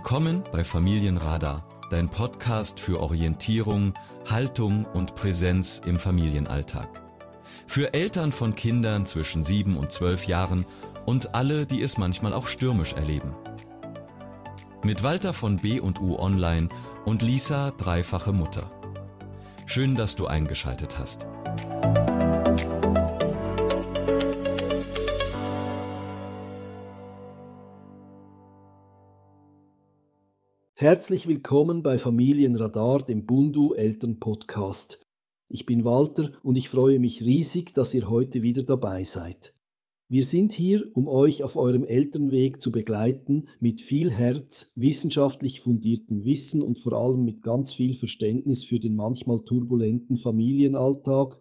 Willkommen bei Familienradar, dein Podcast für Orientierung, Haltung und Präsenz im Familienalltag. Für Eltern von Kindern zwischen 7 und 12 Jahren und alle, die es manchmal auch stürmisch erleben. Mit Walter von B&U Online und Lisa, dreifache Mutter. Schön, dass du eingeschaltet hast. Herzlich willkommen bei Familienradar, dem B&U Elternpodcast. Ich bin Walter und ich freue mich riesig, dass ihr heute wieder dabei seid. Wir sind hier, um euch auf eurem Elternweg zu begleiten, mit viel Herz, wissenschaftlich fundiertem Wissen und vor allem mit ganz viel Verständnis für den manchmal turbulenten Familienalltag.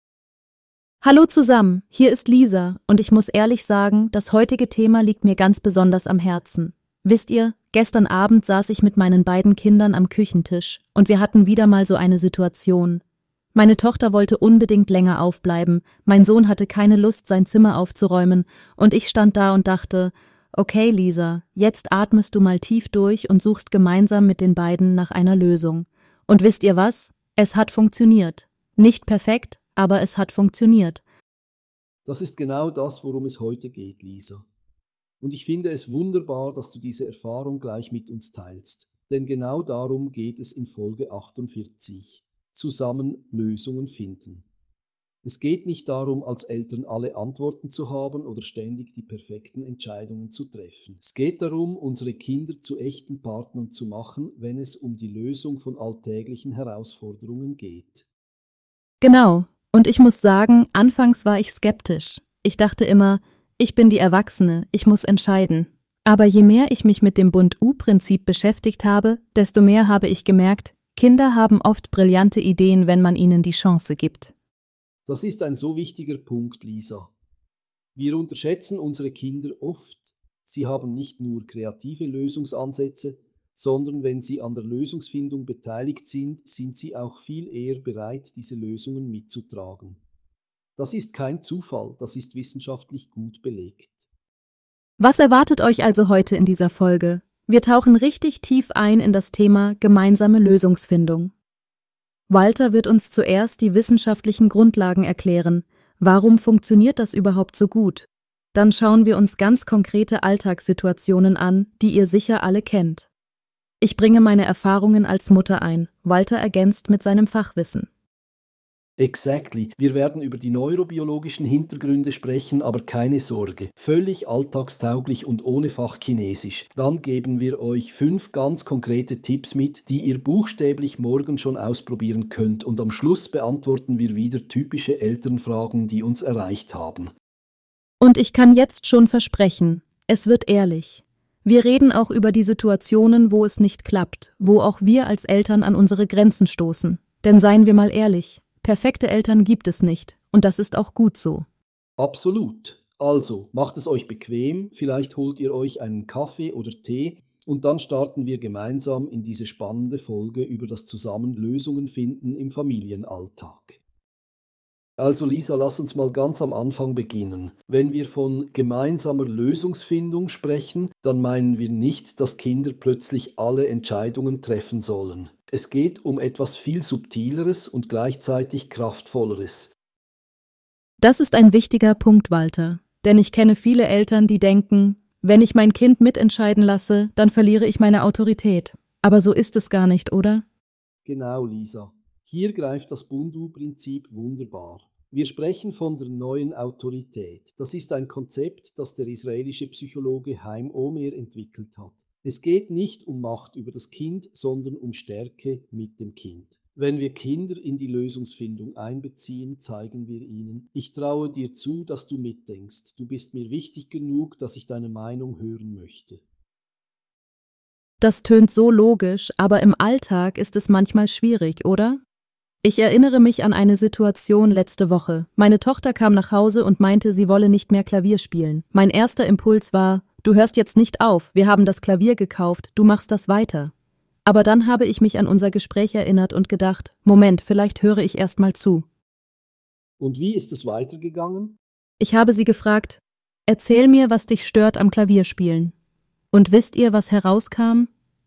Hallo zusammen, hier ist Lisa und ich muss ehrlich sagen, das heutige Thema liegt mir ganz besonders am Herzen. Wisst ihr, gestern Abend saß ich mit meinen beiden Kindern am Küchentisch und wir hatten wieder mal so eine Situation. Meine Tochter wollte unbedingt länger aufbleiben, mein Sohn hatte keine Lust, sein Zimmer aufzuräumen und ich stand da und dachte, okay Lisa, jetzt atmest du mal tief durch und suchst gemeinsam mit den beiden nach einer Lösung. Und wisst ihr was? Es hat funktioniert. Nicht perfekt, aber es hat funktioniert. Das ist genau das, worum es heute geht, Lisa. Und ich finde es wunderbar, dass du diese Erfahrung gleich mit uns teilst. Denn genau darum geht es in Folge 48. Zusammen Lösungen finden. Es geht nicht darum, als Eltern alle Antworten zu haben oder ständig die perfekten Entscheidungen zu treffen. Es geht darum, unsere Kinder zu echten Partnern zu machen, wenn es um die Lösung von alltäglichen Herausforderungen geht. Genau, und ich muss sagen, anfangs war ich skeptisch. Ich dachte immer, ich bin die Erwachsene, ich muss entscheiden. Aber je mehr ich mich mit dem B&U-Prinzip beschäftigt habe, desto mehr habe ich gemerkt, Kinder haben oft brillante Ideen, wenn man ihnen die Chance gibt. Das ist ein so wichtiger Punkt, Lisa. Wir unterschätzen unsere Kinder oft. Sie haben nicht nur kreative Lösungsansätze, sondern wenn sie an der Lösungsfindung beteiligt sind, sind sie auch viel eher bereit, diese Lösungen mitzutragen. Das ist kein Zufall, das ist wissenschaftlich gut belegt. Was erwartet euch also heute in dieser Folge? Wir tauchen richtig tief ein in das Thema gemeinsame Lösungsfindung. Walter wird uns zuerst die wissenschaftlichen Grundlagen erklären. Warum funktioniert das überhaupt so gut? Dann schauen wir uns ganz konkrete Alltagssituationen an, die ihr sicher alle kennt. Ich bringe meine Erfahrungen als Mutter ein. Walter ergänzt mit seinem Fachwissen. Exactly. Wir werden über die neurobiologischen Hintergründe sprechen, aber keine Sorge. Völlig alltagstauglich und ohne Fachchinesisch. Dann geben wir euch 5 ganz konkrete Tipps mit, die ihr buchstäblich morgen schon ausprobieren könnt. Und am Schluss beantworten wir wieder typische Elternfragen, die uns erreicht haben. Und ich kann jetzt schon versprechen, es wird ehrlich. Wir reden auch über die Situationen, wo es nicht klappt, wo auch wir als Eltern an unsere Grenzen stoßen. Denn seien wir mal ehrlich, perfekte Eltern gibt es nicht und das ist auch gut so. Absolut. Also, macht es euch bequem, vielleicht holt ihr euch einen Kaffee oder Tee und dann starten wir gemeinsam in diese spannende Folge über das Zusammenlösungen finden im Familienalltag. Also Lisa, lass uns mal ganz am Anfang beginnen. Wenn wir von gemeinsamer Lösungsfindung sprechen, dann meinen wir nicht, dass Kinder plötzlich alle Entscheidungen treffen sollen. Es geht um etwas viel Subtileres und gleichzeitig Kraftvolleres. Das ist ein wichtiger Punkt, Walter. Denn ich kenne viele Eltern, die denken, wenn ich mein Kind mitentscheiden lasse, dann verliere ich meine Autorität. Aber so ist es gar nicht, oder? Genau, Lisa. Hier greift das B&U-Prinzip wunderbar. Wir sprechen von der neuen Autorität. Das ist ein Konzept, das der israelische Psychologe Haim Omer entwickelt hat. Es geht nicht um Macht über das Kind, sondern um Stärke mit dem Kind. Wenn wir Kinder in die Lösungsfindung einbeziehen, zeigen wir ihnen, ich traue dir zu, dass du mitdenkst. Du bist mir wichtig genug, dass ich deine Meinung hören möchte. Das tönt so logisch, aber im Alltag ist es manchmal schwierig, oder? Ich erinnere mich an eine Situation letzte Woche. Meine Tochter kam nach Hause und meinte, sie wolle nicht mehr Klavier spielen. Mein erster Impuls war, du hörst jetzt nicht auf, wir haben das Klavier gekauft, du machst das weiter. Aber dann habe ich mich an unser Gespräch erinnert und gedacht, Moment, vielleicht höre ich erst mal zu. Und wie ist es weitergegangen? Ich habe sie gefragt, erzähl mir, was dich stört am Klavierspielen. Und wisst ihr, was herauskam?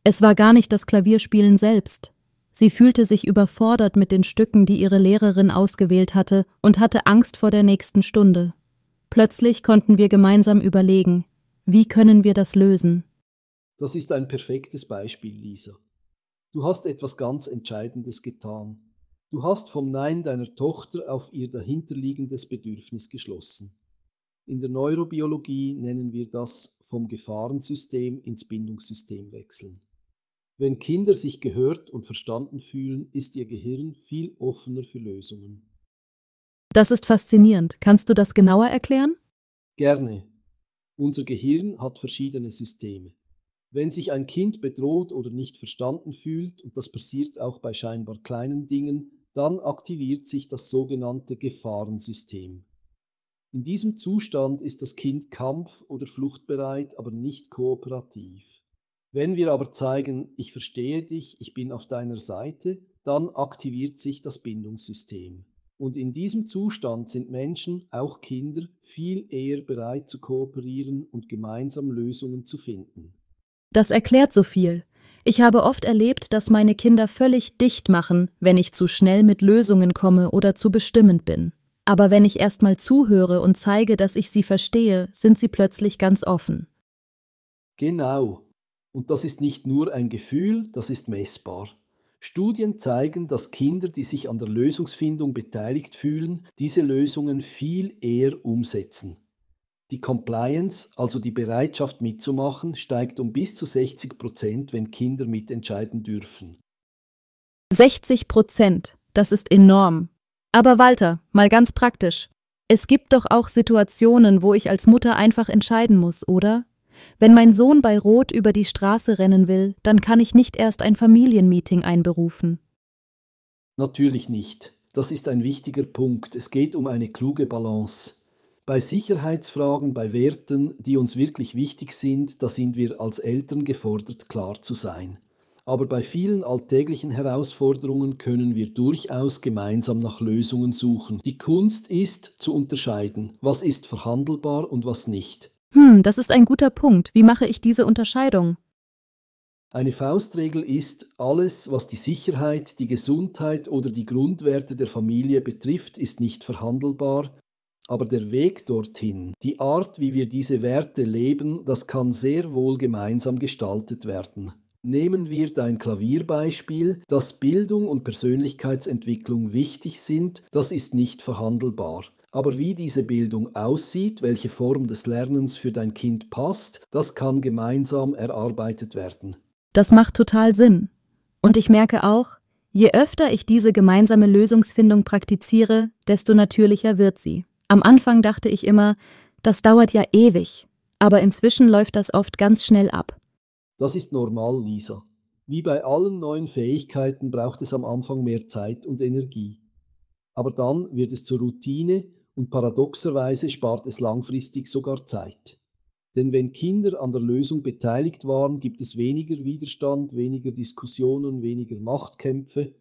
Es war gar nicht das Klavierspielen selbst. Sie fühlte sich überfordert mit den Stücken, die ihre Lehrerin ausgewählt hatte, und hatte Angst vor der nächsten Stunde. Plötzlich konnten wir gemeinsam überlegen, wie können wir das lösen? Das ist ein perfektes Beispiel, Lisa. Du hast etwas ganz Entscheidendes getan. Du hast vom Nein deiner Tochter auf ihr dahinterliegendes Bedürfnis geschlossen. In der Neurobiologie nennen wir das vom Gefahrensystem ins Bindungssystem wechseln. Wenn Kinder sich gehört und verstanden fühlen, ist ihr Gehirn viel offener für Lösungen. Das ist faszinierend. Kannst du das genauer erklären? Gerne. Unser Gehirn hat verschiedene Systeme. Wenn sich ein Kind bedroht oder nicht verstanden fühlt, und das passiert auch bei scheinbar kleinen Dingen, dann aktiviert sich das sogenannte Gefahrensystem. In diesem Zustand ist das Kind kampf- oder fluchtbereit, aber nicht kooperativ. Wenn wir aber zeigen, ich verstehe dich, ich bin auf deiner Seite, dann aktiviert sich das Bindungssystem. Und in diesem Zustand sind Menschen, auch Kinder, viel eher bereit zu kooperieren und gemeinsam Lösungen zu finden. Das erklärt so viel. Ich habe oft erlebt, dass meine Kinder völlig dicht machen, wenn ich zu schnell mit Lösungen komme oder zu bestimmend bin. Aber wenn ich erst mal zuhöre und zeige, dass ich sie verstehe, sind sie plötzlich ganz offen. Genau. Und das ist nicht nur ein Gefühl, das ist messbar. Studien zeigen, dass Kinder, die sich an der Lösungsfindung beteiligt fühlen, diese Lösungen viel eher umsetzen. Die Compliance, also die Bereitschaft mitzumachen, steigt um bis zu 60%, wenn Kinder mitentscheiden dürfen. 60%, das ist enorm. Aber Walter, mal ganz praktisch. Es gibt doch auch Situationen, wo ich als Mutter einfach entscheiden muss, oder? Wenn mein Sohn bei Rot über die Straße rennen will, dann kann ich nicht erst ein Familienmeeting einberufen. Natürlich nicht. Das ist ein wichtiger Punkt. Es geht um eine kluge Balance. Bei Sicherheitsfragen, bei Werten, die uns wirklich wichtig sind, da sind wir als Eltern gefordert, klar zu sein. Aber bei vielen alltäglichen Herausforderungen können wir durchaus gemeinsam nach Lösungen suchen. Die Kunst ist, zu unterscheiden, was ist verhandelbar und was nicht. Das ist ein guter Punkt. Wie mache ich diese Unterscheidung? Eine Faustregel ist, alles, was die Sicherheit, die Gesundheit oder die Grundwerte der Familie betrifft, ist nicht verhandelbar, aber der Weg dorthin, die Art, wie wir diese Werte leben, das kann sehr wohl gemeinsam gestaltet werden. Nehmen wir dein Klavierbeispiel, dass Bildung und Persönlichkeitsentwicklung wichtig sind, das ist nicht verhandelbar. Aber wie diese Bildung aussieht, welche Form des Lernens für dein Kind passt, das kann gemeinsam erarbeitet werden. Das macht total Sinn. Und ich merke auch, je öfter ich diese gemeinsame Lösungsfindung praktiziere, desto natürlicher wird sie. Am Anfang dachte ich immer, das dauert ja ewig, aber inzwischen läuft das oft ganz schnell ab. Das ist normal, Lisa. Wie bei allen neuen Fähigkeiten braucht es am Anfang mehr Zeit und Energie. Aber dann wird es zur Routine und paradoxerweise spart es langfristig sogar Zeit. Denn wenn Kinder an der Lösung beteiligt waren, gibt es weniger Widerstand, weniger Diskussionen, weniger Machtkämpfe.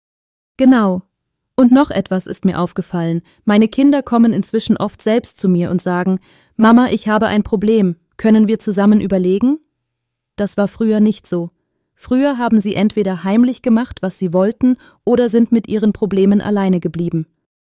Genau. Und noch etwas ist mir aufgefallen. Meine Kinder kommen inzwischen oft selbst zu mir und sagen, Mama, ich habe ein Problem. Können wir zusammen überlegen? Das war früher nicht so. Früher haben sie entweder heimlich gemacht, was sie wollten, oder sind mit ihren Problemen alleine geblieben.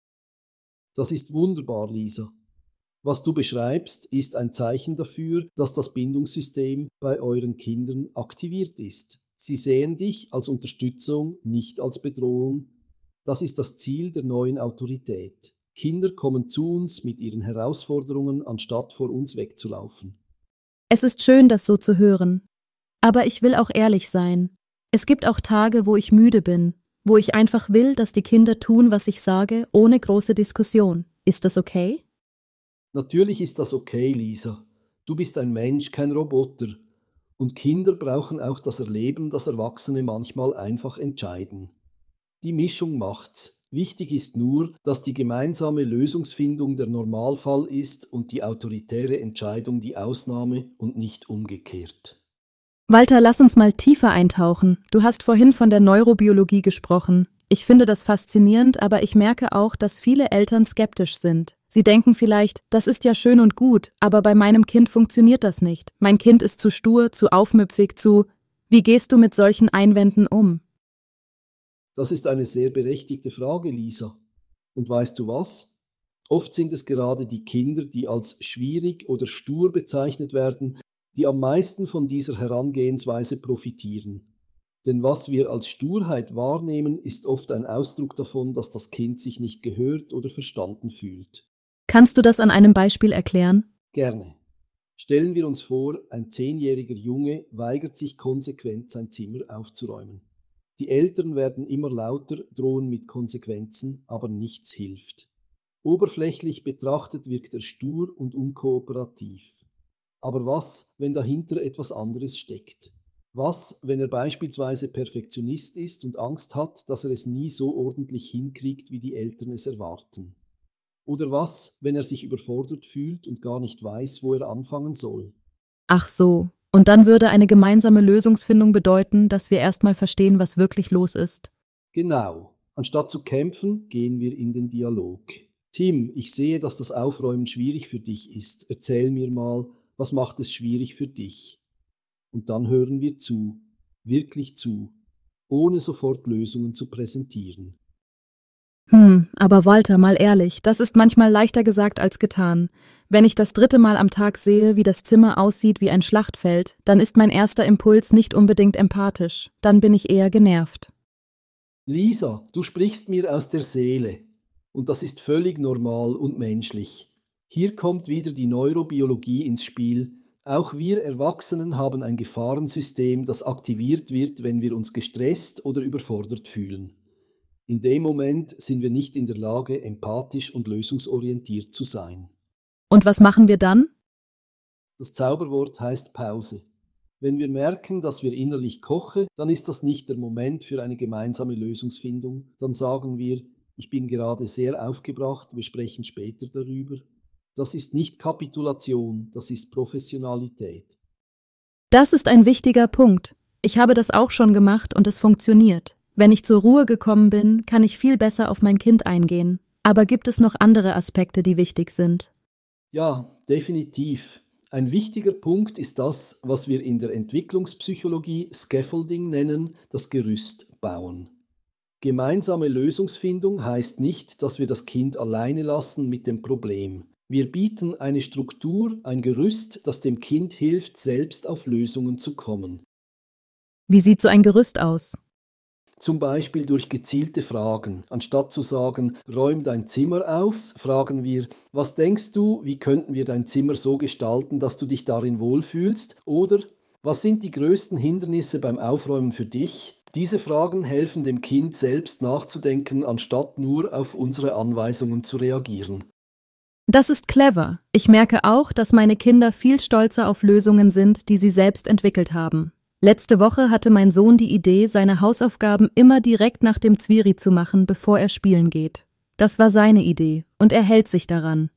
Das ist wunderbar, Lisa. Was du beschreibst, ist ein Zeichen dafür, dass das Bindungssystem bei euren Kindern aktiviert ist. Sie sehen dich als Unterstützung, nicht als Bedrohung. Das ist das Ziel der neuen Autorität. Kinder kommen zu uns mit ihren Herausforderungen, anstatt vor uns wegzulaufen. Es ist schön, das so zu hören. Aber ich will auch ehrlich sein. Es gibt auch Tage, wo ich müde bin, wo ich einfach will, dass die Kinder tun, was ich sage, ohne große Diskussion. Ist das okay? Natürlich ist das okay, Lisa. Du bist ein Mensch, kein Roboter. Und Kinder brauchen auch das Erleben, dass Erwachsene manchmal einfach entscheiden. Die Mischung macht's. Wichtig ist nur, dass die gemeinsame Lösungsfindung der Normalfall ist und die autoritäre Entscheidung die Ausnahme und nicht umgekehrt. Walter, lass uns mal tiefer eintauchen. Du hast vorhin von der Neurobiologie gesprochen. Ich finde das faszinierend, aber ich merke auch, dass viele Eltern skeptisch sind. Sie denken vielleicht, das ist ja schön und gut, aber bei meinem Kind funktioniert das nicht. Mein Kind ist zu stur, zu aufmüpfig, zu... Wie gehst du mit solchen Einwänden um? Das ist eine sehr berechtigte Frage, Lisa. Und weißt du was? Oft sind es gerade die Kinder, die als schwierig oder stur bezeichnet werden, die am meisten von dieser Herangehensweise profitieren. Denn was wir als Sturheit wahrnehmen, ist oft ein Ausdruck davon, dass das Kind sich nicht gehört oder verstanden fühlt. Kannst du das an einem Beispiel erklären? Gerne. Stellen wir uns vor, ein 10-jähriger Junge weigert sich konsequent, sein Zimmer aufzuräumen. Die Eltern werden immer lauter, drohen mit Konsequenzen, aber nichts hilft. Oberflächlich betrachtet wirkt er stur und unkooperativ. Aber was, wenn dahinter etwas anderes steckt? Was, wenn er beispielsweise Perfektionist ist und Angst hat, dass er es nie so ordentlich hinkriegt, wie die Eltern es erwarten? Oder was, wenn er sich überfordert fühlt und gar nicht weiß, wo er anfangen soll? Ach so. Und dann würde eine gemeinsame Lösungsfindung bedeuten, dass wir erstmal verstehen, was wirklich los ist. Genau. Anstatt zu kämpfen, gehen wir in den Dialog. Tim, ich sehe, dass das Aufräumen schwierig für dich ist. Erzähl mir mal, was macht es schwierig für dich? Und dann hören wir zu, wirklich zu, ohne sofort Lösungen zu präsentieren. Aber Walter, mal ehrlich, das ist manchmal leichter gesagt als getan. Wenn ich das 3. Mal am Tag sehe, wie das Zimmer aussieht wie ein Schlachtfeld, dann ist mein erster Impuls nicht unbedingt empathisch. Dann bin ich eher genervt. Lisa, du sprichst mir aus der Seele. Und das ist völlig normal und menschlich. Hier kommt wieder die Neurobiologie ins Spiel. Auch wir Erwachsenen haben ein Gefahrensystem, das aktiviert wird, wenn wir uns gestresst oder überfordert fühlen. In dem Moment sind wir nicht in der Lage, empathisch und lösungsorientiert zu sein. Und was machen wir dann? Das Zauberwort heißt Pause. Wenn wir merken, dass wir innerlich kochen, dann ist das nicht der Moment für eine gemeinsame Lösungsfindung. Dann sagen wir, ich bin gerade sehr aufgebracht, wir sprechen später darüber. Das ist nicht Kapitulation, das ist Professionalität. Das ist ein wichtiger Punkt. Ich habe das auch schon gemacht und es funktioniert. Wenn ich zur Ruhe gekommen bin, kann ich viel besser auf mein Kind eingehen. Aber gibt es noch andere Aspekte, die wichtig sind? Ja, definitiv. Ein wichtiger Punkt ist das, was wir in der Entwicklungspsychologie Scaffolding nennen, das Gerüst bauen. Gemeinsame Lösungsfindung heißt nicht, dass wir das Kind alleine lassen mit dem Problem. Wir bieten eine Struktur, ein Gerüst, das dem Kind hilft, selbst auf Lösungen zu kommen. Wie sieht so ein Gerüst aus? Zum Beispiel durch gezielte Fragen. Anstatt zu sagen, räum dein Zimmer auf, fragen wir, was denkst du, wie könnten wir dein Zimmer so gestalten, dass du dich darin wohlfühlst? Oder, was sind die größten Hindernisse beim Aufräumen für dich? Diese Fragen helfen dem Kind selbst nachzudenken, anstatt nur auf unsere Anweisungen zu reagieren. Das ist clever. Ich merke auch, dass meine Kinder viel stolzer auf Lösungen sind, die sie selbst entwickelt haben. Letzte Woche hatte mein Sohn die Idee, seine Hausaufgaben immer direkt nach dem Zwiri zu machen, bevor er spielen geht. Das war seine Idee und er hält sich daran.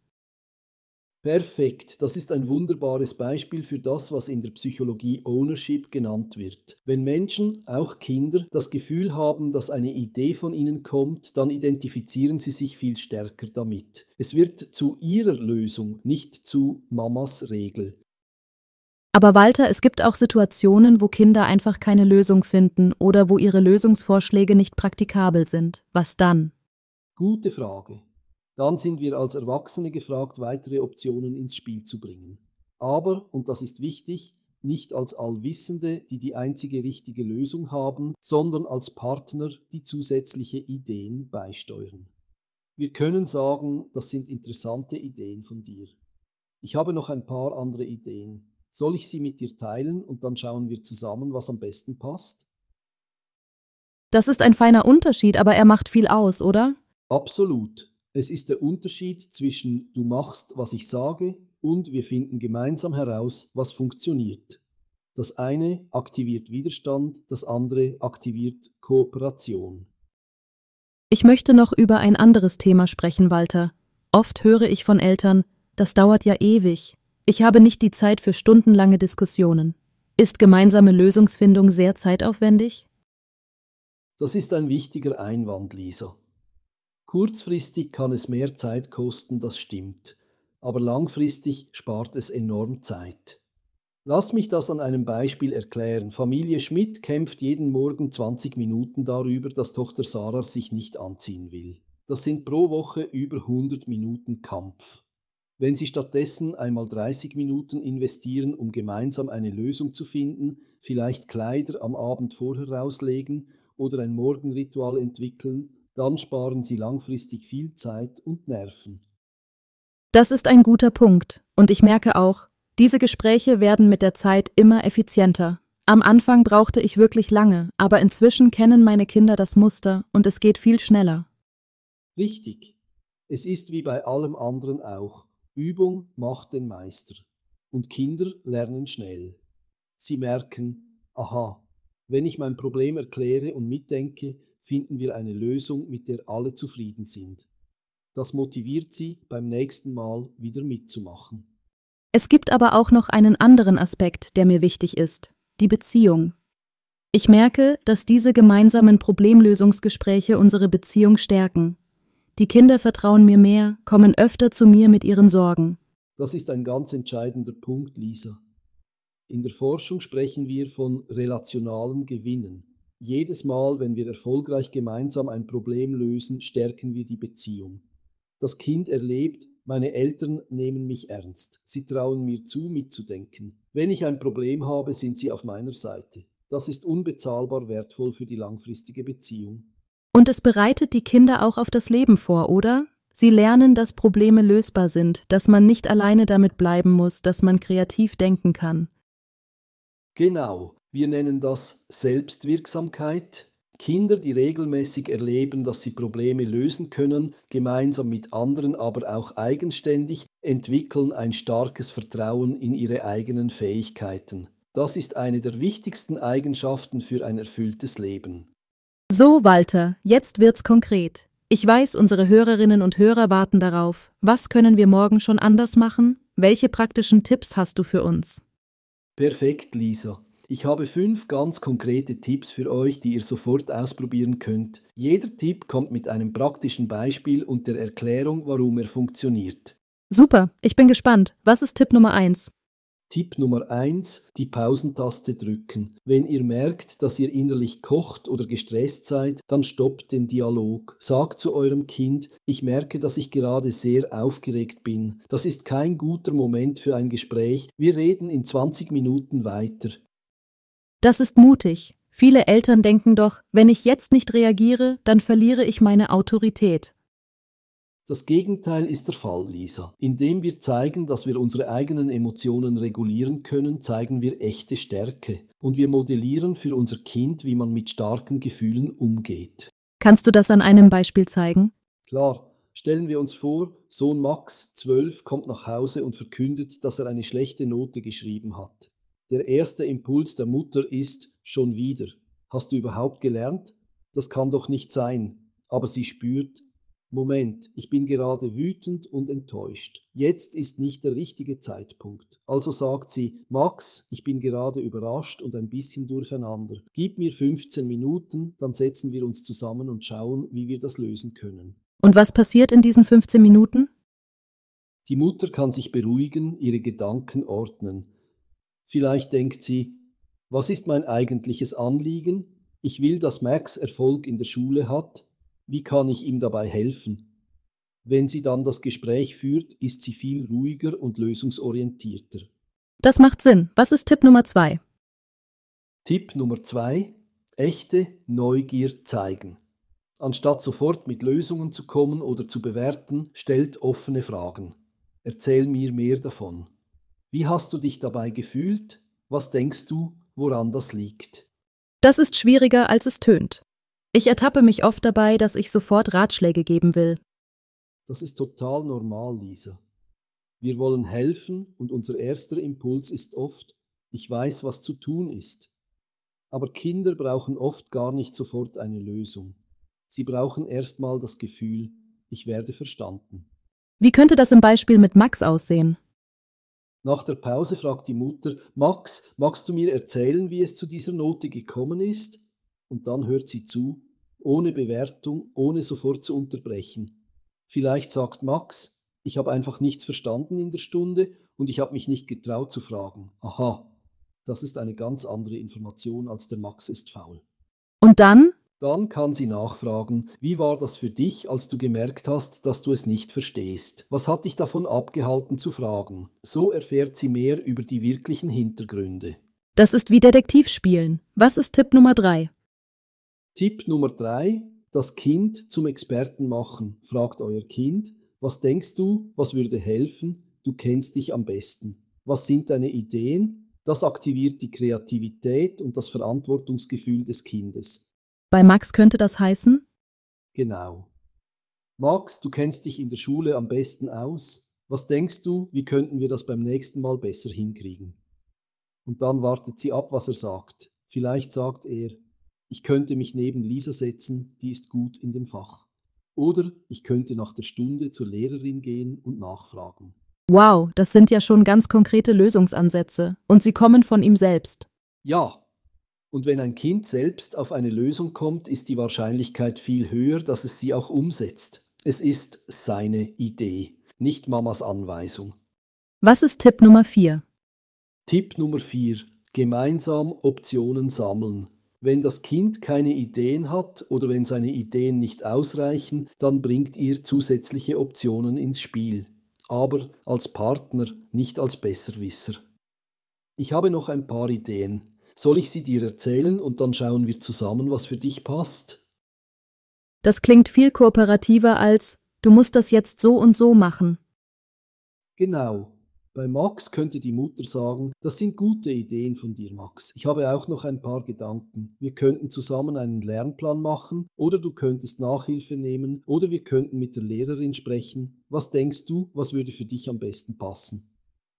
Perfekt, das ist ein wunderbares Beispiel für das, was in der Psychologie Ownership genannt wird. Wenn Menschen, auch Kinder, das Gefühl haben, dass eine Idee von ihnen kommt, dann identifizieren sie sich viel stärker damit. Es wird zu ihrer Lösung, nicht zu Mamas Regel. Aber Walter, es gibt auch Situationen, wo Kinder einfach keine Lösung finden oder wo ihre Lösungsvorschläge nicht praktikabel sind. Was dann? Gute Frage. Dann sind wir als Erwachsene gefragt, weitere Optionen ins Spiel zu bringen. Aber, und das ist wichtig, nicht als Allwissende, die die einzige richtige Lösung haben, sondern als Partner, die zusätzliche Ideen beisteuern. Wir können sagen, das sind interessante Ideen von dir. Ich habe noch ein paar andere Ideen. Soll ich sie mit dir teilen und dann schauen wir zusammen, was am besten passt? Das ist ein feiner Unterschied, aber er macht viel aus, oder? Absolut. Es ist der Unterschied zwischen du machst, was ich sage und wir finden gemeinsam heraus, was funktioniert. Das eine aktiviert Widerstand, das andere aktiviert Kooperation. Ich möchte noch über ein anderes Thema sprechen, Walter. Oft höre ich von Eltern, das dauert ja ewig. Ich habe nicht die Zeit für stundenlange Diskussionen. Ist gemeinsame Lösungsfindung sehr zeitaufwendig? Das ist ein wichtiger Einwand, Lisa. Kurzfristig kann es mehr Zeit kosten, das stimmt, aber langfristig spart es enorm Zeit. Lass mich das an einem Beispiel erklären. Familie Schmidt kämpft jeden Morgen 20 Minuten darüber, dass Tochter Sarah sich nicht anziehen will. Das sind pro Woche über 100 Minuten Kampf. Wenn Sie stattdessen einmal 30 Minuten investieren, um gemeinsam eine Lösung zu finden, vielleicht Kleider am Abend vorher rauslegen oder ein Morgenritual entwickeln, dann sparen Sie langfristig viel Zeit und Nerven. Das ist ein guter Punkt. Und ich merke auch, diese Gespräche werden mit der Zeit immer effizienter. Am Anfang brauchte ich wirklich lange, aber inzwischen kennen meine Kinder das Muster und es geht viel schneller. Richtig. Es ist wie bei allem anderen auch. Übung macht den Meister. Und Kinder lernen schnell. Sie merken, aha, wenn ich mein Problem erkläre und mitdenke, finden wir eine Lösung, mit der alle zufrieden sind. Das motiviert sie, beim nächsten Mal wieder mitzumachen. Es gibt aber auch noch einen anderen Aspekt, der mir wichtig ist: die Beziehung. Ich merke, dass diese gemeinsamen Problemlösungsgespräche unsere Beziehung stärken. Die Kinder vertrauen mir mehr, kommen öfter zu mir mit ihren Sorgen. Das ist ein ganz entscheidender Punkt, Lisa. In der Forschung sprechen wir von relationalen Gewinnen. Jedes Mal, wenn wir erfolgreich gemeinsam ein Problem lösen, stärken wir die Beziehung. Das Kind erlebt, meine Eltern nehmen mich ernst. Sie trauen mir zu, mitzudenken. Wenn ich ein Problem habe, sind sie auf meiner Seite. Das ist unbezahlbar wertvoll für die langfristige Beziehung. Und es bereitet die Kinder auch auf das Leben vor, oder? Sie lernen, dass Probleme lösbar sind, dass man nicht alleine damit bleiben muss, dass man kreativ denken kann. Genau, wir nennen das Selbstwirksamkeit. Kinder, die regelmäßig erleben, dass sie Probleme lösen können, gemeinsam mit anderen, aber auch eigenständig, entwickeln ein starkes Vertrauen in ihre eigenen Fähigkeiten. Das ist eine der wichtigsten Eigenschaften für ein erfülltes Leben. So, Walter, jetzt wird's konkret. Ich weiß, unsere Hörerinnen und Hörer warten darauf. Was können wir morgen schon anders machen? Welche praktischen Tipps hast du für uns? Perfekt, Lisa. Ich habe 5 ganz konkrete Tipps für euch, die ihr sofort ausprobieren könnt. Jeder Tipp kommt mit einem praktischen Beispiel und der Erklärung, warum er funktioniert. Super, ich bin gespannt. Was ist Tipp Nummer 1? Tipp Nummer 1, die Pausentaste drücken. Wenn ihr merkt, dass ihr innerlich kocht oder gestresst seid, dann stoppt den Dialog. Sagt zu eurem Kind, ich merke, dass ich gerade sehr aufgeregt bin. Das ist kein guter Moment für ein Gespräch. Wir reden in 20 Minuten weiter. Das ist mutig. Viele Eltern denken doch, wenn ich jetzt nicht reagiere, dann verliere ich meine Autorität. Das Gegenteil ist der Fall, Lisa. Indem wir zeigen, dass wir unsere eigenen Emotionen regulieren können, zeigen wir echte Stärke. Und wir modellieren für unser Kind, wie man mit starken Gefühlen umgeht. Kannst du das an einem Beispiel zeigen? Klar, stellen wir uns vor, Sohn Max, 12, kommt nach Hause und verkündet, dass er eine schlechte Note geschrieben hat. Der erste Impuls der Mutter ist, schon wieder. Hast du überhaupt gelernt? Das kann doch nicht sein. Aber sie spürt, Moment, ich bin gerade wütend und enttäuscht. Jetzt ist nicht der richtige Zeitpunkt. Also sagt sie, Max, ich bin gerade überrascht und ein bisschen durcheinander. Gib mir 15 Minuten, dann setzen wir uns zusammen und schauen, wie wir das lösen können. Und was passiert in diesen 15 Minuten? Die Mutter kann sich beruhigen, ihre Gedanken ordnen. Vielleicht denkt sie, was ist mein eigentliches Anliegen? Ich will, dass Max Erfolg in der Schule hat. Wie kann ich ihm dabei helfen? Wenn sie dann das Gespräch führt, ist sie viel ruhiger und lösungsorientierter. Das macht Sinn. Was ist Tipp Nummer 2? Tipp Nummer 2: Echte Neugier zeigen. Anstatt sofort mit Lösungen zu kommen oder zu bewerten, stellt offene Fragen. Erzähl mir mehr davon. Wie hast du dich dabei gefühlt? Was denkst du, woran das liegt? Das ist schwieriger, als es tönt. Ich ertappe mich oft dabei, dass ich sofort Ratschläge geben will. Das ist total normal, Lisa. Wir wollen helfen und unser erster Impuls ist oft, ich weiß, was zu tun ist. Aber Kinder brauchen oft gar nicht sofort eine Lösung. Sie brauchen erstmal das Gefühl, ich werde verstanden. Wie könnte das im Beispiel mit Max aussehen? Nach der Pause fragt die Mutter, Max, magst du mir erzählen, wie es zu dieser Note gekommen ist? Und dann hört sie zu, ohne Bewertung, ohne sofort zu unterbrechen. Vielleicht sagt Max, ich habe einfach nichts verstanden in der Stunde und ich habe mich nicht getraut zu fragen. Aha, Das ist eine ganz andere Information als der Max ist faul. Und dann? Dann kann sie nachfragen, wie war das für dich, als du gemerkt hast, dass du es nicht verstehst? Was hat dich davon abgehalten zu fragen? So erfährt sie mehr über die wirklichen Hintergründe. Das ist wie Detektivspielen. Was ist Tipp Nummer 3? Tipp Nummer 3: Das Kind zum Experten machen. Fragt euer Kind, was denkst du, was würde helfen? Du kennst dich am besten. Was sind deine Ideen? Das aktiviert die Kreativität und das Verantwortungsgefühl des Kindes. Bei Max könnte das heißen? Genau. Max, du kennst dich in der Schule am besten aus. Was denkst du, wie könnten wir das beim nächsten Mal besser hinkriegen? Und dann wartet sie ab, was er sagt. Vielleicht sagt er, ich könnte mich neben Lisa setzen, die ist gut in dem Fach. Oder ich könnte nach der Stunde zur Lehrerin gehen und nachfragen. Wow, das sind ja schon ganz konkrete Lösungsansätze. Und sie kommen von ihm selbst. Ja, und wenn ein Kind selbst auf eine Lösung kommt, ist die Wahrscheinlichkeit viel höher, dass es sie auch umsetzt. Es ist seine Idee, nicht Mamas Anweisung. Was ist Tipp Nummer 4? Tipp Nummer 4: Gemeinsam Optionen sammeln. Wenn das Kind keine Ideen hat oder wenn seine Ideen nicht ausreichen, dann bringt ihr zusätzliche Optionen ins Spiel. Aber als Partner, nicht als Besserwisser. Ich habe noch ein paar Ideen. Soll ich sie dir erzählen und dann schauen wir zusammen, was für dich passt? Das klingt viel kooperativer als, du musst das jetzt so und so machen. Genau. Bei Max könnte die Mutter sagen, das sind gute Ideen von dir, Max. Ich habe auch noch ein paar Gedanken. Wir könnten zusammen einen Lernplan machen oder du könntest Nachhilfe nehmen oder wir könnten mit der Lehrerin sprechen. Was denkst du, was würde für dich am besten passen?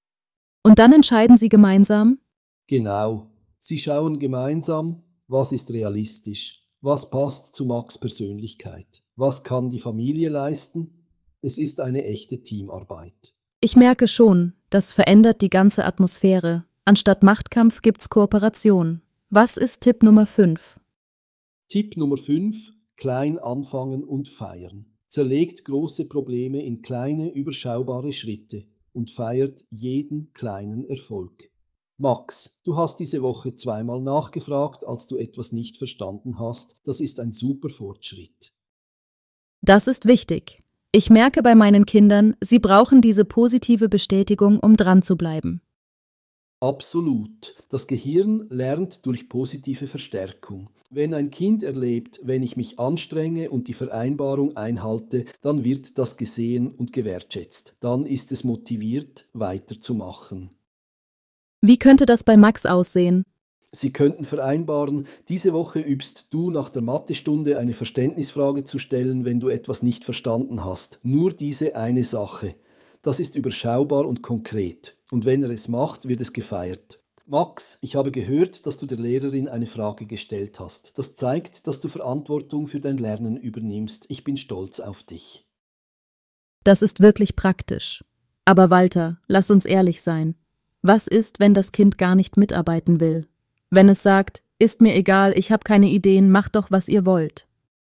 Und dann entscheiden sie gemeinsam? Genau. Sie schauen gemeinsam, was ist realistisch, was passt zu Max' Persönlichkeit, was kann die Familie leisten. Es ist eine echte Teamarbeit. Ich merke schon, das verändert die ganze Atmosphäre. Anstatt Machtkampf gibt's Kooperation. Was ist Tipp Nummer 5? Tipp Nummer 5: Klein anfangen und feiern. Zerlegt große Probleme in kleine, überschaubare Schritte und feiert jeden kleinen Erfolg. Max, du hast diese Woche zweimal nachgefragt, als du etwas nicht verstanden hast. Das ist ein super Fortschritt. Das ist wichtig. Ich merke bei meinen Kindern, sie brauchen diese positive Bestätigung, um dran zu bleiben. Absolut. Das Gehirn lernt durch positive Verstärkung. Wenn ein Kind erlebt, wenn ich mich anstrenge und die Vereinbarung einhalte, dann wird das gesehen und gewertschätzt. Dann ist es motiviert, weiterzumachen. Wie könnte das bei Max aussehen? Sie könnten vereinbaren, diese Woche übst du nach der Mathestunde eine Verständnisfrage zu stellen, wenn du etwas nicht verstanden hast. Nur diese eine Sache. Das ist überschaubar und konkret. Und wenn er es macht, wird es gefeiert. Max, ich habe gehört, dass du der Lehrerin eine Frage gestellt hast. Das zeigt, dass du Verantwortung für dein Lernen übernimmst. Ich bin stolz auf dich. Das ist wirklich praktisch. Aber Walter, lass uns ehrlich sein. Was ist, wenn das Kind gar nicht mitarbeiten will? Wenn es sagt, ist mir egal, ich habe keine Ideen, macht doch, was ihr wollt.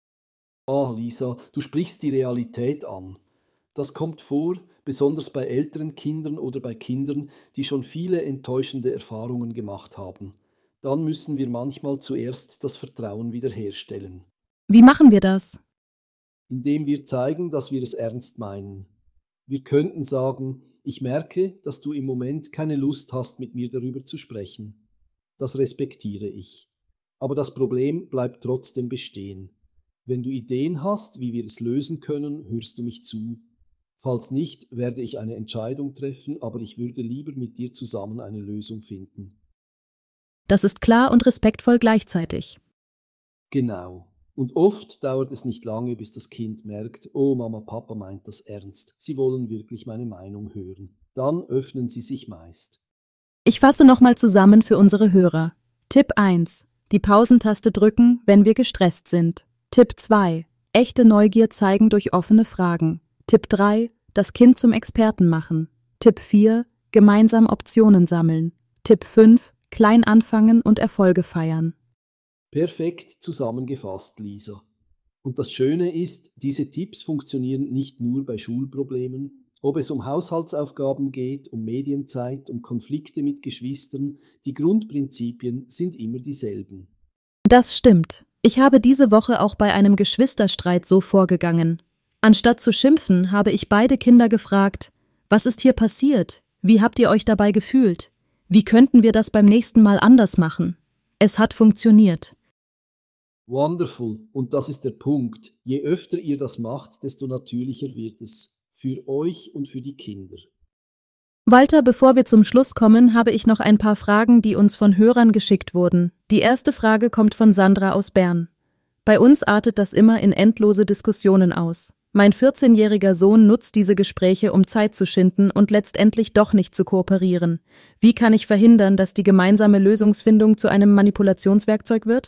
Ah, Lisa, du sprichst die Realität an. Das kommt vor, besonders bei älteren Kindern oder bei Kindern, die schon viele enttäuschende Erfahrungen gemacht haben. Dann müssen wir manchmal zuerst das Vertrauen wiederherstellen, Wie machen wir das? indem wir zeigen, dass wir es ernst meinen. Wir könnten sagen, ich merke, dass du im Moment keine Lust hast, mit mir darüber zu sprechen. Das respektiere ich. Aber das Problem bleibt trotzdem bestehen. Wenn du Ideen hast, wie wir es lösen können, hörst du mich zu. Falls nicht, werde ich eine Entscheidung treffen, aber ich würde lieber mit dir zusammen eine Lösung finden. Das ist klar und respektvoll gleichzeitig. Genau. Und oft dauert es nicht lange, bis das Kind merkt, oh Mama, Papa meint das ernst. Sie wollen wirklich meine Meinung hören. Dann öffnen sie sich meist. Ich fasse nochmal zusammen für unsere Hörer. Tipp 1. Die Pausentaste drücken, wenn wir gestresst sind. Tipp 2. Echte Neugier zeigen durch offene Fragen. Tipp 3. Das Kind zum Experten machen. Tipp 4. Gemeinsam Optionen sammeln. Tipp 5. Klein anfangen und Erfolge feiern. Perfekt zusammengefasst, Lisa. Und das Schöne ist, diese Tipps funktionieren nicht nur bei Schulproblemen. Ob es um Haushaltsaufgaben geht, um Medienzeit, um Konflikte mit Geschwistern, die Grundprinzipien sind immer dieselben. Das stimmt. Ich habe diese Woche auch bei einem Geschwisterstreit so vorgegangen. Anstatt zu schimpfen, habe ich beide Kinder gefragt: Was ist hier passiert? Wie habt ihr euch dabei gefühlt? Wie könnten wir das beim nächsten Mal anders machen? Es hat funktioniert. Wonderful. Und das ist der Punkt. Je öfter ihr das macht, desto natürlicher wird es. Für euch und für die Kinder. Walter, bevor wir zum Schluss kommen, habe ich noch ein paar Fragen, die uns von Hörern geschickt wurden. Die erste Frage kommt von Sandra aus Bern. Bei uns artet das immer in endlose Diskussionen aus. Mein 14-jähriger Sohn nutzt diese Gespräche, um Zeit zu schinden und letztendlich doch nicht zu kooperieren. Wie kann ich verhindern, dass die gemeinsame Lösungsfindung zu einem Manipulationswerkzeug wird?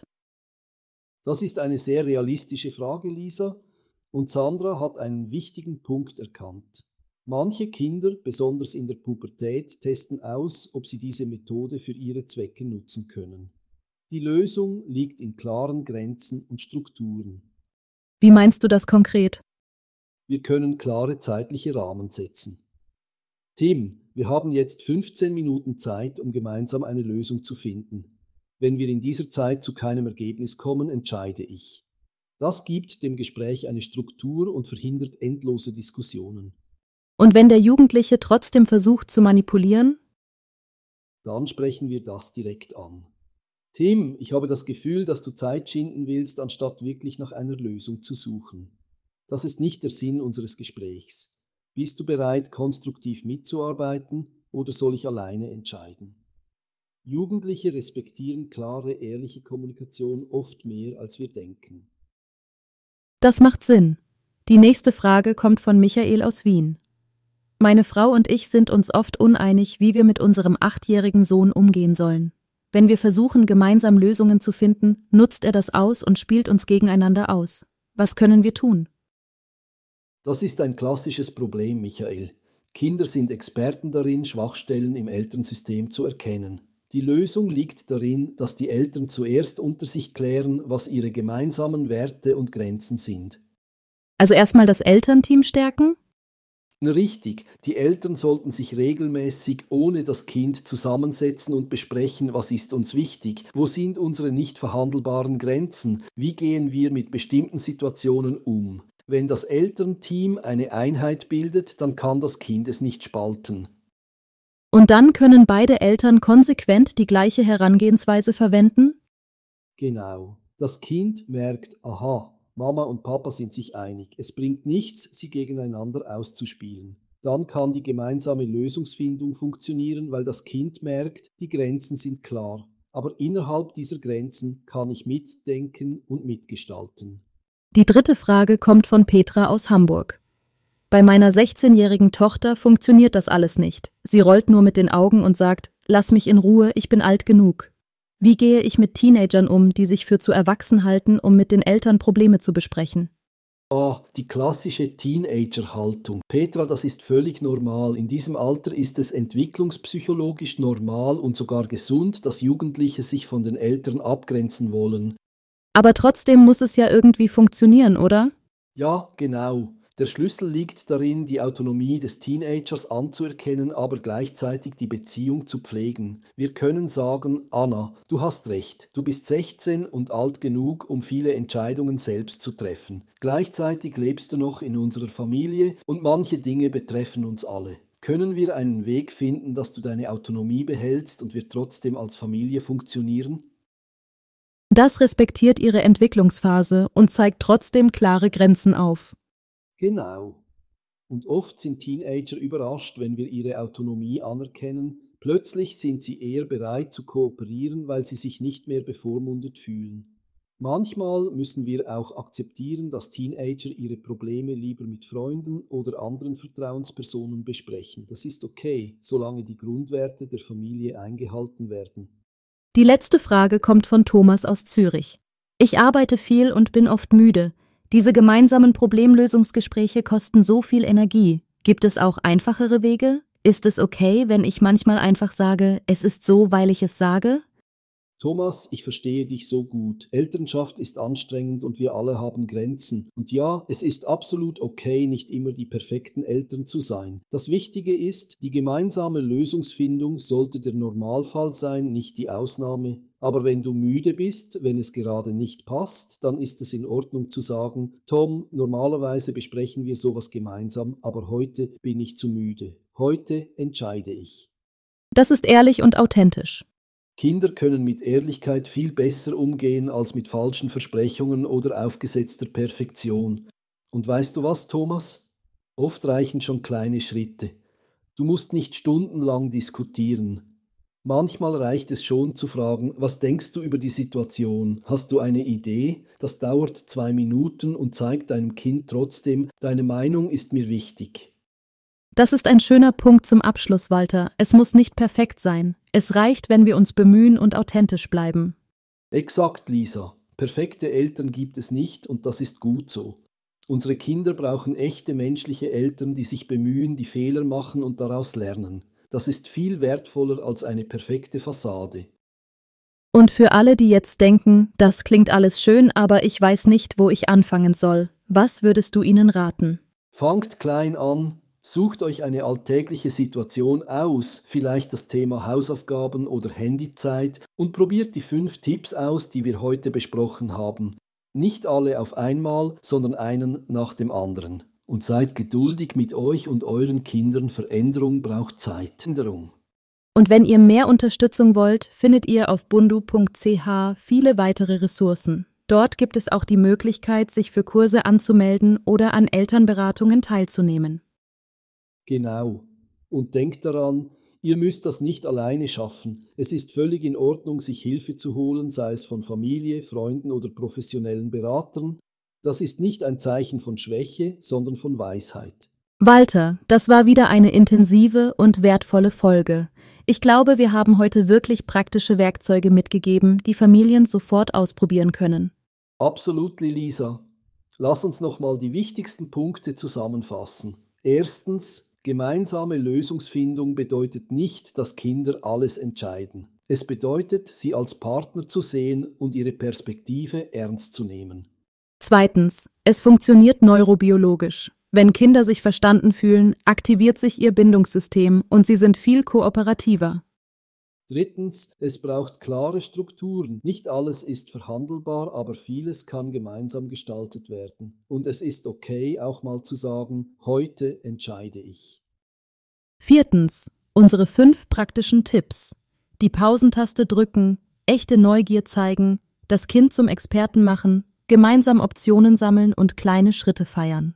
Das ist eine sehr realistische Frage, Lisa. Und Sandra hat einen wichtigen Punkt erkannt. Manche Kinder, besonders in der Pubertät, testen aus, ob sie diese Methode für ihre Zwecke nutzen können. Die Lösung liegt in klaren Grenzen und Strukturen. Wie meinst du das konkret? Wir können klare zeitliche Rahmen setzen. Tim, wir haben jetzt 15 Minuten Zeit, um gemeinsam eine Lösung zu finden. Wenn wir in dieser Zeit zu keinem Ergebnis kommen, entscheide ich. Das gibt dem Gespräch eine Struktur und verhindert endlose Diskussionen. Und wenn der Jugendliche trotzdem versucht zu manipulieren? Dann sprechen wir das direkt an. Tim, ich habe das Gefühl, dass du Zeit schinden willst, anstatt wirklich nach einer Lösung zu suchen. Das ist nicht der Sinn unseres Gesprächs. Bist du bereit, konstruktiv mitzuarbeiten, oder soll ich alleine entscheiden? Jugendliche respektieren klare, ehrliche Kommunikation oft mehr, als wir denken. Das macht Sinn. Die nächste Frage kommt von Michael aus Wien. Meine Frau und ich sind uns oft uneinig, wie wir mit unserem 8-jährigen Sohn umgehen sollen. Wenn wir versuchen, gemeinsam Lösungen zu finden, nutzt er das aus und spielt uns gegeneinander aus. Was können wir tun? Das ist ein klassisches Problem, Michael. Kinder sind Experten darin, Schwachstellen im Elternsystem zu erkennen. Die Lösung liegt darin, dass die Eltern zuerst unter sich klären, was ihre gemeinsamen Werte und Grenzen sind. Also erstmal das Elternteam stärken? Richtig, die Eltern sollten sich regelmäßig ohne das Kind zusammensetzen und besprechen, was ist uns wichtig, wo sind unsere nicht verhandelbaren Grenzen, wie gehen wir mit bestimmten Situationen um. Wenn das Elternteam eine Einheit bildet, dann kann das Kind es nicht spalten. Und dann können beide Eltern konsequent die gleiche Herangehensweise verwenden? Genau. Das Kind merkt, aha, Mama und Papa sind sich einig. Es bringt nichts, sie gegeneinander auszuspielen. Dann kann die gemeinsame Lösungsfindung funktionieren, weil das Kind merkt, die Grenzen sind klar. Aber innerhalb dieser Grenzen kann ich mitdenken und mitgestalten. Die dritte Frage kommt von Petra aus Hamburg. Bei meiner 16-jährigen Tochter funktioniert das alles nicht. Sie rollt nur mit den Augen und sagt: Lass mich in Ruhe, ich bin alt genug. Wie gehe ich mit Teenagern um, die sich für zu erwachsen halten, um mit den Eltern Probleme zu besprechen? Die klassische Teenager-Haltung. Petra, das ist völlig normal. In diesem Alter ist es entwicklungspsychologisch normal und sogar gesund, dass Jugendliche sich von den Eltern abgrenzen wollen. Aber trotzdem muss es ja irgendwie funktionieren, oder? Ja, genau. Der Schlüssel liegt darin, die Autonomie des Teenagers anzuerkennen, aber gleichzeitig die Beziehung zu pflegen. Wir können sagen: Anna, du hast recht, du bist 16 und alt genug, um viele Entscheidungen selbst zu treffen. Gleichzeitig lebst du noch in unserer Familie und manche Dinge betreffen uns alle. Können wir einen Weg finden, dass du deine Autonomie behältst und wir trotzdem als Familie funktionieren? Das respektiert ihre Entwicklungsphase und zeigt trotzdem klare Grenzen auf. Genau. Und oft sind Teenager überrascht, wenn wir ihre Autonomie anerkennen. Plötzlich sind sie eher bereit zu kooperieren, weil sie sich nicht mehr bevormundet fühlen. Manchmal müssen wir auch akzeptieren, dass Teenager ihre Probleme lieber mit Freunden oder anderen Vertrauenspersonen besprechen. Das ist okay, solange die Grundwerte der Familie eingehalten werden. Die letzte Frage kommt von Thomas aus Zürich. Ich arbeite viel und bin oft müde. Diese gemeinsamen Problemlösungsgespräche kosten so viel Energie. Gibt es auch einfachere Wege? Ist es okay, wenn ich manchmal einfach sage: Es ist so, weil ich es sage? Thomas, ich verstehe dich so gut. Elternschaft ist anstrengend und wir alle haben Grenzen. Und ja, es ist absolut okay, nicht immer die perfekten Eltern zu sein. Das Wichtige ist, die gemeinsame Lösungsfindung sollte der Normalfall sein, nicht die Ausnahme. Aber wenn du müde bist, wenn es gerade nicht passt, dann ist es in Ordnung zu sagen, Tom, normalerweise besprechen wir sowas gemeinsam, aber heute bin ich zu müde. Heute entscheide ich. Das ist ehrlich und authentisch. Kinder können mit Ehrlichkeit viel besser umgehen als mit falschen Versprechungen oder aufgesetzter Perfektion. Und weißt du was, Thomas? Oft reichen schon kleine Schritte. Du musst nicht stundenlang diskutieren. Manchmal reicht es schon zu fragen, was denkst du über die Situation? Hast du eine Idee? Das dauert 2 Minuten und zeigt deinem Kind trotzdem, deine Meinung ist mir wichtig. Das ist ein schöner Punkt zum Abschluss, Walter. Es muss nicht perfekt sein. Es reicht, wenn wir uns bemühen und authentisch bleiben. Exakt, Lisa. Perfekte Eltern gibt es nicht und das ist gut so. Unsere Kinder brauchen echte menschliche Eltern, die sich bemühen, die Fehler machen und daraus lernen. Das ist viel wertvoller als eine perfekte Fassade. Und für alle, die jetzt denken, das klingt alles schön, aber ich weiß nicht, wo ich anfangen soll, was würdest du ihnen raten? Fangt klein an. Sucht euch eine alltägliche Situation aus, vielleicht das Thema Hausaufgaben oder Handyzeit und probiert die 5 Tipps aus, die wir heute besprochen haben. Nicht alle auf einmal, sondern einen nach dem anderen. Und seid geduldig mit euch und euren Kindern, Veränderung braucht Zeit. Und wenn ihr mehr Unterstützung wollt, findet ihr auf bundu.ch viele weitere Ressourcen. Dort gibt es auch die Möglichkeit, sich für Kurse anzumelden oder an Elternberatungen teilzunehmen. Genau. Und denkt daran, ihr müsst das nicht alleine schaffen. Es ist völlig in Ordnung, sich Hilfe zu holen, sei es von Familie, Freunden oder professionellen Beratern. Das ist nicht ein Zeichen von Schwäche, sondern von Weisheit. Walter, das war wieder eine intensive und wertvolle Folge. Ich glaube, wir haben heute wirklich praktische Werkzeuge mitgegeben, die Familien sofort ausprobieren können. Absolut, Lisa. Lass uns nochmal die wichtigsten Punkte zusammenfassen. Erstens, gemeinsame Lösungsfindung bedeutet nicht, dass Kinder alles entscheiden. Es bedeutet, sie als Partner zu sehen und ihre Perspektive ernst zu nehmen. Zweitens, es funktioniert neurobiologisch. Wenn Kinder sich verstanden fühlen, aktiviert sich ihr Bindungssystem und sie sind viel kooperativer. Drittens, es braucht klare Strukturen. Nicht alles ist verhandelbar, aber vieles kann gemeinsam gestaltet werden. Und es ist okay, auch mal zu sagen, heute entscheide ich. Viertens, unsere 5 praktischen Tipps. Die Pausentaste drücken, echte Neugier zeigen, das Kind zum Experten machen, gemeinsam Optionen sammeln und kleine Schritte feiern.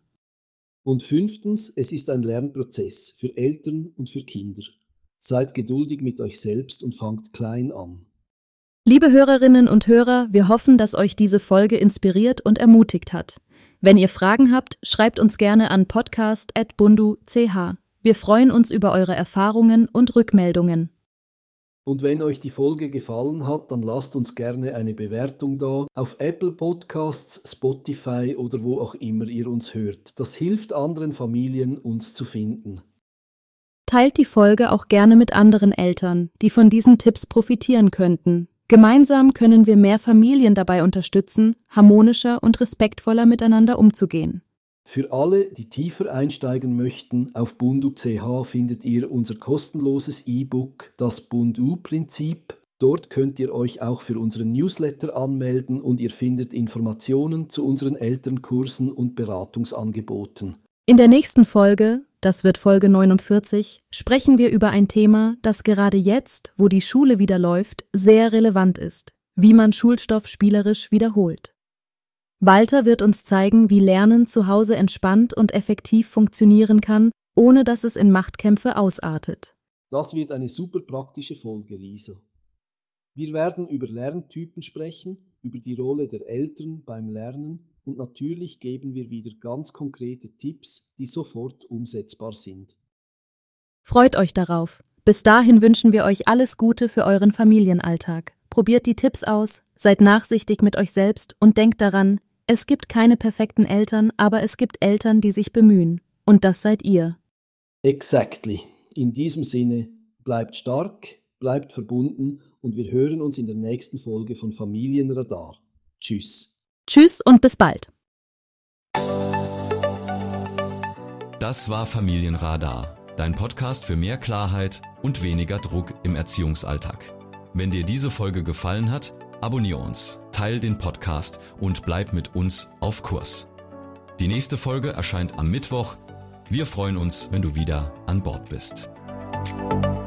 Und 5, es ist ein Lernprozess für Eltern und für Kinder. Seid geduldig mit euch selbst und fangt klein an. Liebe Hörerinnen und Hörer, wir hoffen, dass euch diese Folge inspiriert und ermutigt hat. Wenn ihr Fragen habt, schreibt uns gerne an podcast@bundu.ch. Wir freuen uns über eure Erfahrungen und Rückmeldungen. Und wenn euch die Folge gefallen hat, dann lasst uns gerne eine Bewertung da auf Apple Podcasts, Spotify oder wo auch immer ihr uns hört. Das hilft anderen Familien, uns zu finden. Teilt die Folge auch gerne mit anderen Eltern, die von diesen Tipps profitieren könnten. Gemeinsam können wir mehr Familien dabei unterstützen, harmonischer und respektvoller miteinander umzugehen. Für alle, die tiefer einsteigen möchten, auf bundu.ch findet ihr unser kostenloses E-Book Das Bundu-Prinzip. Dort könnt ihr euch auch für unseren Newsletter anmelden und ihr findet Informationen zu unseren Elternkursen und Beratungsangeboten. In der nächsten Folge, das wird Folge 49, sprechen wir über ein Thema, das gerade jetzt, wo die Schule wieder läuft, sehr relevant ist: wie man Schulstoff spielerisch wiederholt. Walter wird uns zeigen, wie Lernen zu Hause entspannt und effektiv funktionieren kann, ohne dass es in Machtkämpfe ausartet. Das wird eine super praktische Folge, Lisa. Wir werden über Lerntypen sprechen, über die Rolle der Eltern beim Lernen und natürlich geben wir wieder ganz konkrete Tipps, die sofort umsetzbar sind. Freut euch darauf. Bis dahin wünschen wir euch alles Gute für euren Familienalltag. Probiert die Tipps aus, seid nachsichtig mit euch selbst und denkt daran, es gibt keine perfekten Eltern, aber es gibt Eltern, die sich bemühen. Und das seid ihr. Exactly. In diesem Sinne, bleibt stark, bleibt verbunden und wir hören uns in der nächsten Folge von Familienradar. Tschüss. Tschüss und bis bald. Das war Familienradar, dein Podcast für mehr Klarheit und weniger Druck im Erziehungsalltag. Wenn dir diese Folge gefallen hat, abonniere uns, teile den Podcast und bleib mit uns auf Kurs. Die nächste Folge erscheint am Mittwoch. Wir freuen uns, wenn du wieder an Bord bist.